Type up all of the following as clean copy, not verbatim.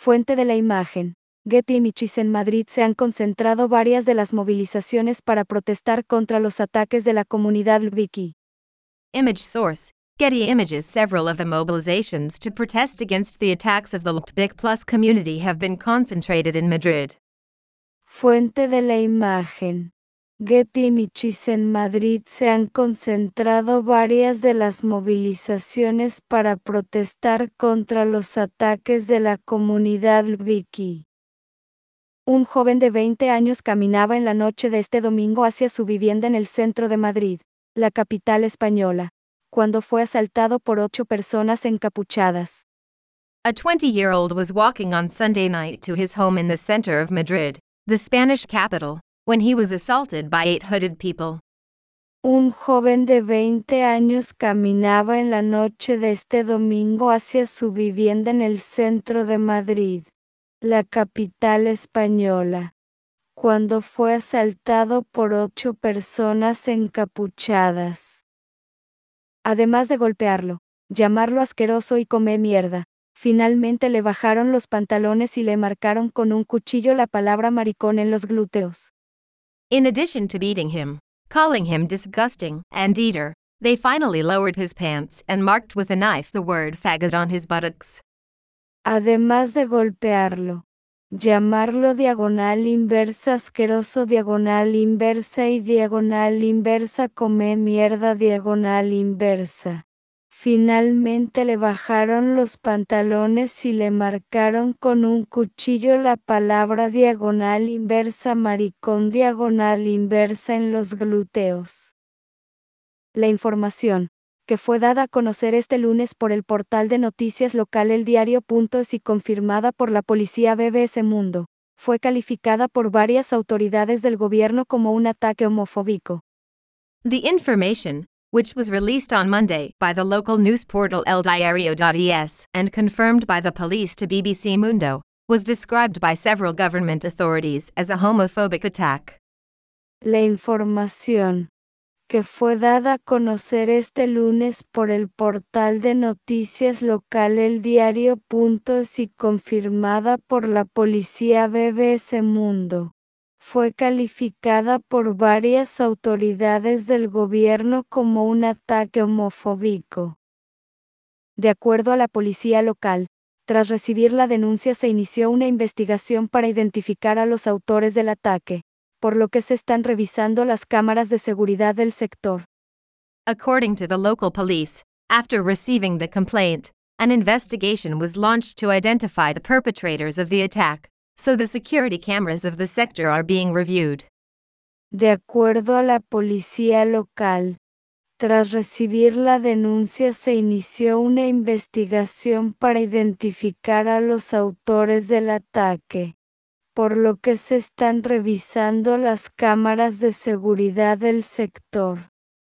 Fuente de la imagen. Getty Images. En Madrid se han concentrado varias de las movilizaciones para protestar contra los ataques de la comunidad LGBTQ. Image source, Getty Images. Several of the mobilizations to protest against the attacks of the LGBTQ+ community have been concentrated in Madrid. Fuente de la imagen. Getty Images. En Madrid se han concentrado varias de las movilizaciones para protestar contra los ataques de la comunidad LGBTQ. Un joven de 20 años caminaba en la noche de este domingo hacia su vivienda en el centro de Madrid, la capital española, cuando fue asaltado por 8 personas encapuchadas. A 20-year-old was walking on Sunday night to his home in the center of Madrid, the Spanish capital, when he was assaulted by 8 hooded people. Un joven de 20 años caminaba en la noche de este domingo hacia su vivienda en el centro de Madrid, la capital española, cuando fue asaltado por 8 personas encapuchadas. Además de golpearlo, llamarlo asqueroso y come mierda, finalmente le bajaron los pantalones y le marcaron con un cuchillo la palabra maricón en los glúteos. In addition to beating him, calling him disgusting and eater, they finally lowered his pants and marked with a knife the word faggot on his buttocks. Además de golpearlo, llamarlo diagonal inversa asqueroso diagonal inversa y diagonal inversa come mierda diagonal inversa. Finalmente le bajaron los pantalones y le marcaron con un cuchillo la palabra diagonal inversa maricón diagonal inversa en los glúteos. La información, que fue dada a conocer este lunes por el portal de noticias local El Diario.es y confirmada por la policía BBC Mundo, fue calificada por varias autoridades del gobierno como un ataque homofóbico. The information, which was released on Monday by the local news portal El Diario.es and confirmed by the police to BBC Mundo, was described by several government authorities as a homophobic attack. La información, que fue dada a conocer este lunes por el portal de noticias local El Diario.es y confirmada por la policía BBC Mundo, fue calificada por varias autoridades del gobierno como un ataque homofóbico. De acuerdo a la policía local, tras recibir la denuncia se inició una investigación para identificar a los autores del ataque, por lo que se están revisando las cámaras de seguridad del sector. According to the local police, after receiving the complaint, an investigation was launched to identify the perpetrators of the attack, so the security cameras of the sector are being reviewed. De acuerdo a la policía local, tras recibir la denuncia se inició una investigación para identificar a los autores del ataque, por lo que se están revisando las cámaras de seguridad del sector.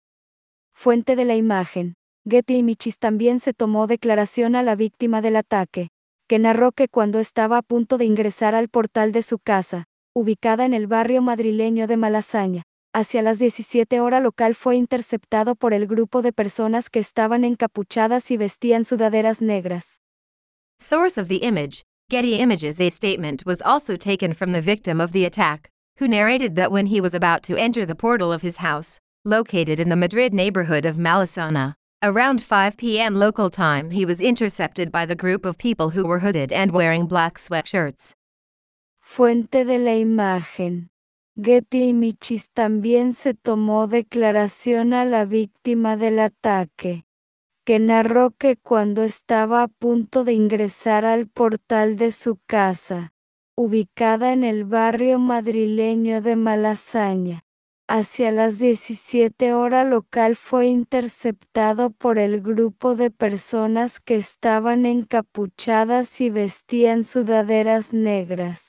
Fuente de la imagen. Getty Images. También se tomó declaración a la víctima del ataque, que narró que cuando estaba a punto de ingresar al portal de su casa, ubicada en el barrio madrileño de Malasaña, hacia las 17 horas local fue interceptado por el grupo de personas que estaban encapuchadas y vestían sudaderas negras. Source of the image, Getty Images. A statement was also taken from the victim of the attack, who narrated that when he was about to enter the portal of his house, located in the Madrid neighborhood of Malasaña, around 5 p.m. local time, he was intercepted by the group of people who were hooded and wearing black sweatshirts. Fuente de la imagen. Getty Images. También se tomó declaración a la víctima del ataque, que narró que cuando estaba a punto de ingresar al portal de su casa, ubicada en el barrio madrileño de Malasaña, hacia las 17 horas local fue interceptado por el grupo de personas que estaban encapuchadas y vestían sudaderas negras.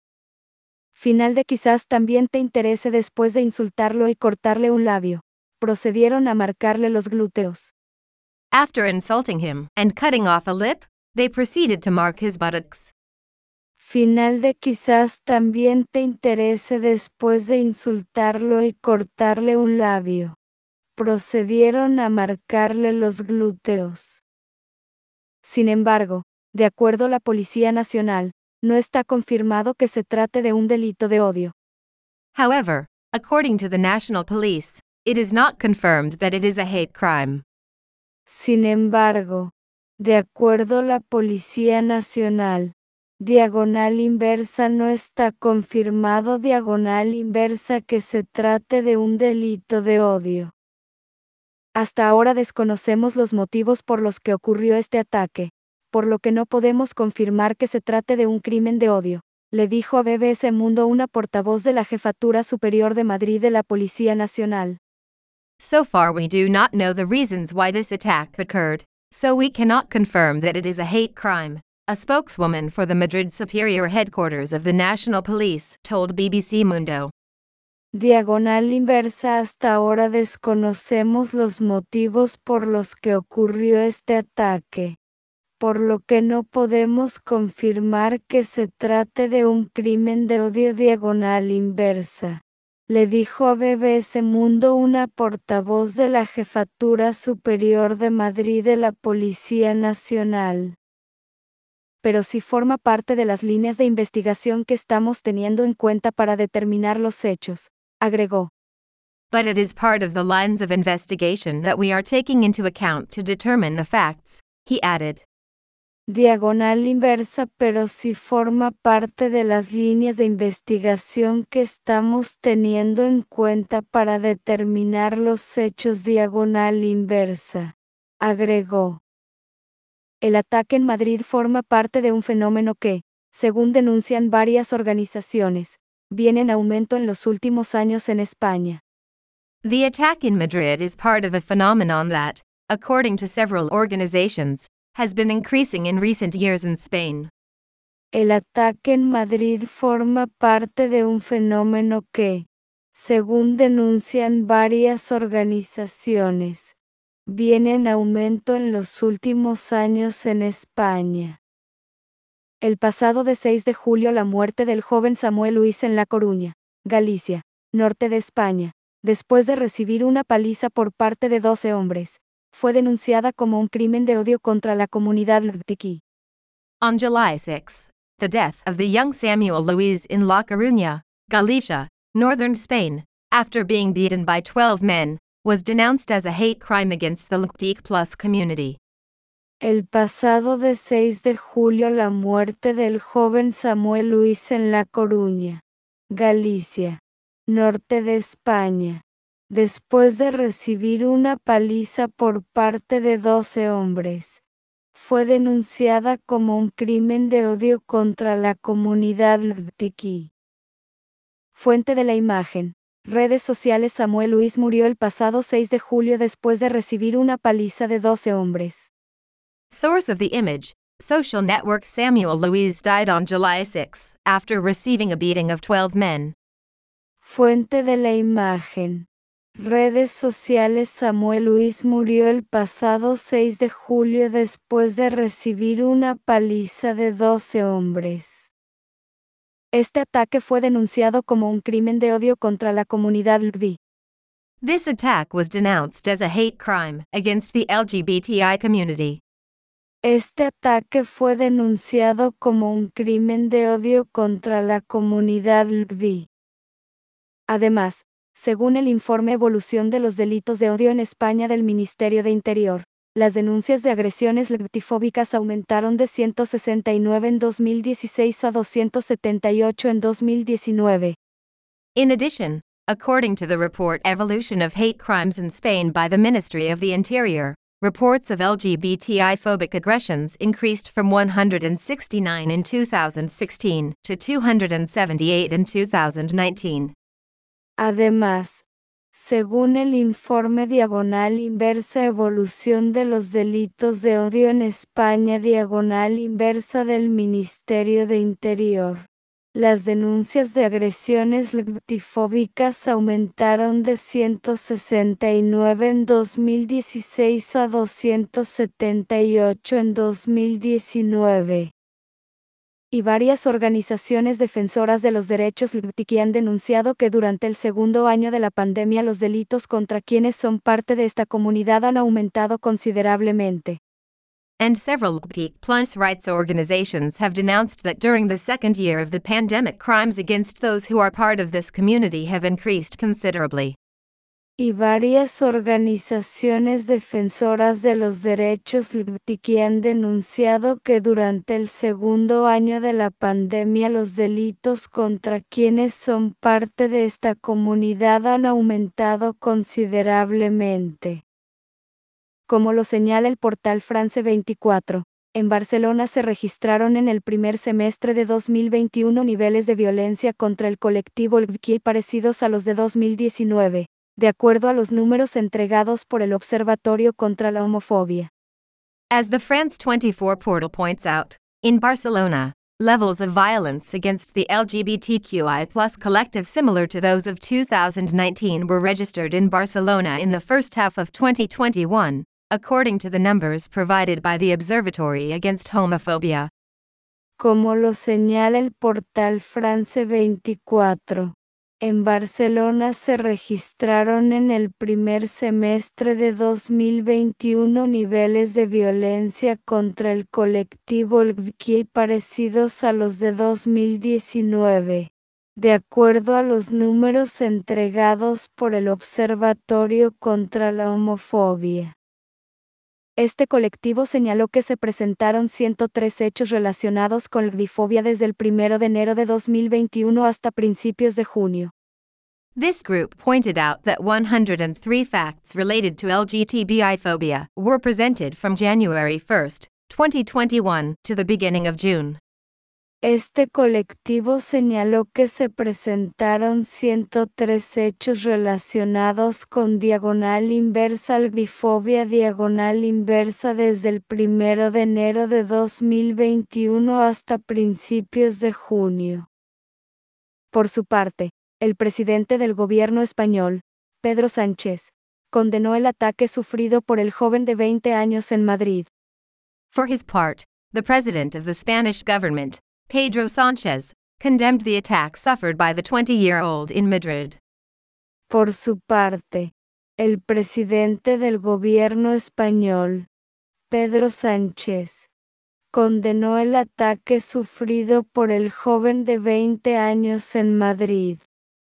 Final de quizás también te interese. Después de insultarlo y cortarle un labio, procedieron a marcarle los glúteos. After insulting him and cutting off a lip, they proceeded to mark his buttocks. Final de quizás también te interese. Después de insultarlo y cortarle un labio, procedieron a marcarle los glúteos. Sin embargo, De acuerdo a la Policía Nacional, no está confirmado que se trate de un delito de odio. However, according to the National Police, it is not confirmed that it is a hate crime. Sin embargo, de acuerdo a la Policía Nacional, diagonal inversa no está confirmado diagonal inversa que se trate de un delito de odio. Hasta ahora desconocemos los motivos por los que ocurrió este ataque, por lo que no podemos confirmar que se trate de un crimen de odio, le dijo a BBC Mundo una portavoz de la Jefatura Superior de Madrid de la Policía Nacional. So far we do not know the reasons why this attack occurred, so we cannot confirm that it is a hate crime, a spokeswoman for the Madrid Superior Headquarters of the National Police told BBC Mundo. Diagonal inversa hasta ahora desconocemos los motivos por los que ocurrió este ataque, por lo que no podemos confirmar que se trate de un crimen de odio diagonal inversa, le dijo a BBC Mundo una portavoz de la Jefatura Superior de Madrid de la Policía Nacional. Pero sí forma parte de las líneas de investigación que estamos teniendo en cuenta para determinar los hechos, agregó. But it is part of the lines of investigation that we are taking into account to determine the facts, he added. Diagonal inversa, pero sí forma parte de las líneas de investigación que estamos teniendo en cuenta para determinar los hechos diagonal inversa, agregó. El ataque en Madrid forma parte de un fenómeno que, según denuncian varias organizaciones, viene en aumento en los últimos años en España. The attack in Madrid is part of a phenomenon that, according to several organizations, has been increasing in recent years in Spain. El ataque en Madrid forma parte de un fenómeno que, según denuncian varias organizaciones, viene en aumento en los últimos años en España. El pasado 6 de julio la muerte del joven Samuel Luis en La Coruña, Galicia, norte de España, después de recibir una paliza por parte de 12 hombres, fue denunciada como un crimen de odio contra la comunidad LGBTQ. On July 6, the death of the young Samuel Luis in La Coruña, Galicia, northern Spain, after being beaten by 12 men, was denounced as a hate crime against the LGBTQ+ community. El pasado 6 de julio la muerte del joven Samuel Luis en La Coruña, Galicia, norte de España, después de recibir una paliza por parte de 12 hombres, fue denunciada como un crimen de odio contra la comunidad LGBTQ. Fuente de la imagen. Redes sociales. Samuel Luis murió el pasado 6 de julio después de recibir una paliza de 12 hombres. Source of the image, social network. Samuel Luis died on July 6 after receiving a beating of 12 men. Fuente de la imagen. Redes sociales. Samuel Luis murió el pasado 6 de julio después de recibir una paliza de 12 hombres. Este ataque fue denunciado como un crimen de odio contra la comunidad LGBTI. This attack was denounced as a hate crime against the LGBTI community. Este ataque fue denunciado como un crimen de odio contra la comunidad LGBTI. Además, según el informe Evolución de los delitos de odio en España del Ministerio de Interior, las denuncias de agresiones LGBTfóbicas aumentaron de 169 en 2016 a 278 en 2019. In addition, according to the report Evolution of Hate Crimes in Spain by the Ministry of the Interior, reports of LGBTI-phobic aggressions increased from 169 in 2016 to 278 in 2019. Además, según el informe diagonal inversa Evolución de los delitos de odio en España diagonal inversa del Ministerio de Interior, las denuncias de agresiones LGBTfóbicas aumentaron de 169 en 2016 a 278 en 2019. Y varias organizaciones defensoras de los derechos LGBTQ han denunciado que durante el segundo año de la pandemia los delitos contra quienes son parte de esta comunidad han aumentado considerablemente. And several LGBTQ+ rights organizations have denounced that during the second year of the pandemic, crimes against those who are part of this community have increased considerably. Y varias organizaciones defensoras de los derechos LGBTQ han denunciado que durante el segundo año de la pandemia los delitos contra quienes son parte de esta comunidad han aumentado considerablemente. Como lo señala el portal France 24, en Barcelona se registraron en el primer semestre de 2021 niveles de violencia contra el colectivo LGBTQ parecidos a los de 2019. De acuerdo a los números entregados por el Observatorio contra la Homofobia. As the France 24 portal points out, in Barcelona, levels of violence against the LGBTQI+ collective similar to those of 2019 were registered in Barcelona in the first half of 2021, according to the numbers provided by the Observatory Against Homophobia. Como lo señala el portal France 24. En Barcelona se registraron en el primer semestre de 2021 niveles de violencia contra el colectivo LGBTQ parecidos a los de 2019, de acuerdo a los números entregados por el Observatorio contra la Homofobia. Este colectivo señaló que se presentaron 103 hechos relacionados con la bifobia desde el 1 de enero de 2021 hasta principios de junio. This group pointed out that 103 facts related to LGBTI phobia were presented from January 1, 2021 to the beginning of June. Este colectivo señaló que se presentaron 103 hechos relacionados con diagonal inversa bifobia diagonal inversa desde el 1 de enero de 2021 hasta principios de junio. Por su parte, el presidente del gobierno español, Pedro Sánchez, condenó el ataque sufrido por el joven de 20 años en Madrid. For his part, the president of the Spanish government, Pedro Sánchez, condemned the attack suffered by the 20-year-old in Madrid. Por su parte, el presidente del gobierno español, Pedro Sánchez, condenó el ataque sufrido por el joven de 20 años en Madrid.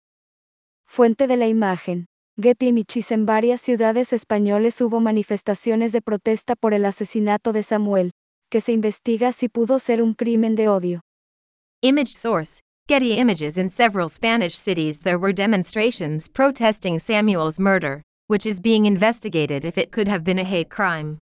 Fuente de la imagen: Getty Images. En varias ciudades españolas hubo manifestaciones de protesta por el asesinato de Samuel, que se investiga si pudo ser un crimen de odio. Image source: Getty Images. In several Spanish cities there were demonstrations protesting Samuel's murder, which is being investigated if it could have been a hate crime.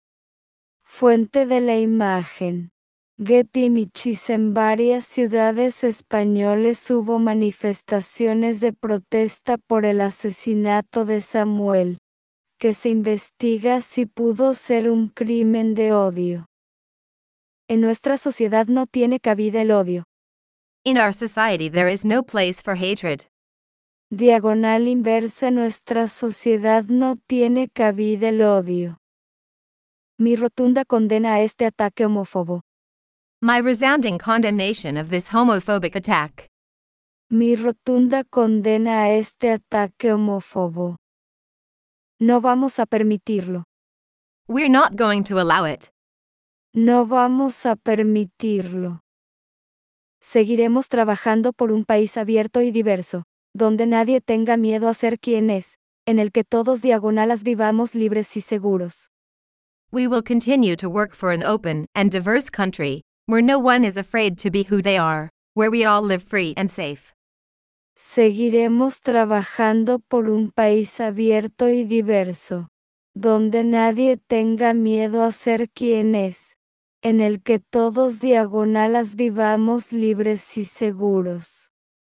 Fuente de la imagen: Getty Images. En varias ciudades españolas hubo manifestaciones de protesta por el asesinato de Samuel, que se investiga si pudo ser un crimen de odio. En nuestra sociedad no tiene cabida el odio. In our society there is no place for hatred. Diagonal inversa: nuestra sociedad no tiene cabida el odio. Mi rotunda condena a este ataque homófobo. My resounding condemnation of this homophobic attack. Mi rotunda condena a este ataque homófobo. No vamos a permitirlo. We're not going to allow it. No vamos a permitirlo. Seguiremos trabajando por un país abierto y diverso, donde nadie tenga miedo a ser quien es, en el que todos diagonalas vivamos libres y seguros. We will continue to work for an open and diverse country, where no one is afraid to be who they are, where we all live free and safe. Seguiremos trabajando por un país abierto y diverso, donde nadie tenga miedo a ser quien es, en el que todos diagonalas vivamos libres y seguros.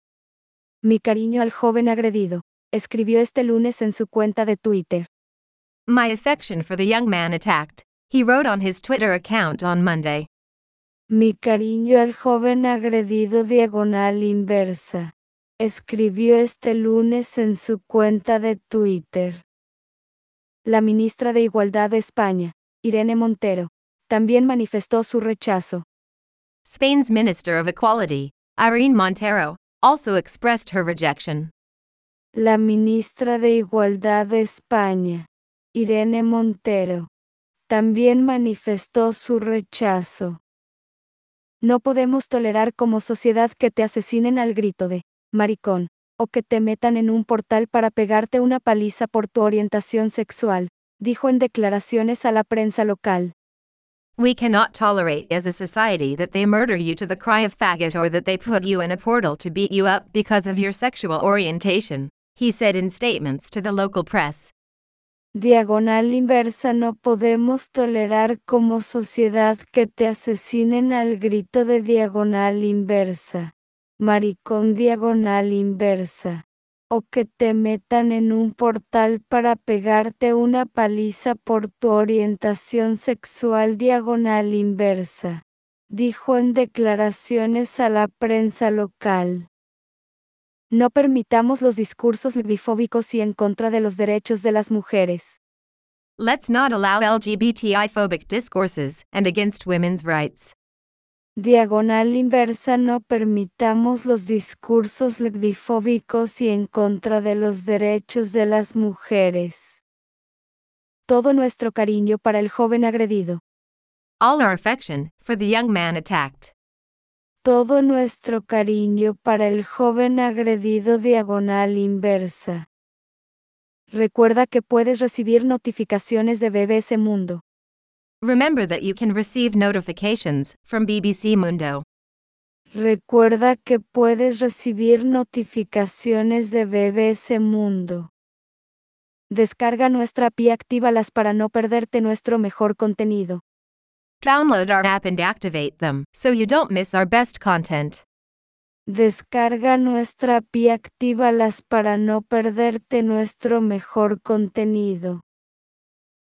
Mi cariño al joven agredido, escribió este lunes en su cuenta de Twitter. My affection for the young man attacked, he wrote on his Twitter account on Monday. Mi cariño al joven agredido diagonal inversa, escribió este lunes en su cuenta de Twitter. La ministra de Igualdad de España, Irene Montero, también manifestó su rechazo. Spain's Minister of Equality, Irene Montero, also expressed her rejection. La ministra de Igualdad de España, Irene Montero, también manifestó su rechazo. No podemos tolerar como sociedad que te asesinen al grito de maricón, o que te metan en un portal para pegarte una paliza por tu orientación sexual, dijo en declaraciones a la prensa local. We cannot tolerate as a society that they murder you to the cry of faggot or that they put you in a portal to beat you up because of your sexual orientation, he said in statements to the local press. Diagonal inversa. No podemos tolerar como sociedad que te asesinen al grito de diagonal inversa, maricón diagonal inversa, o que te metan en un portal para pegarte una paliza por tu orientación sexual diagonal inversa, dijo en declaraciones a la prensa local. No permitamos los discursos bifóbicos y en contra de los derechos de las mujeres. Let's not allow LGBTI-phobic discourses and against women's rights. Diagonal inversa. No permitamos los discursos bifóbicos y en contra de los derechos de las mujeres. Todo nuestro cariño para el joven agredido. All our affection for the young man attacked. Todo nuestro cariño para el joven agredido diagonal inversa. Recuerda que puedes recibir notificaciones de BBC Mundo. Remember that you can receive notifications from BBC Mundo. Recuerda que puedes recibir notificaciones de BBC Mundo. Descarga nuestra app y actívalas para no perderte nuestro mejor contenido. Download our app and activate them so you don't miss our best content. Descarga nuestra app y actívalas para no perderte nuestro mejor contenido.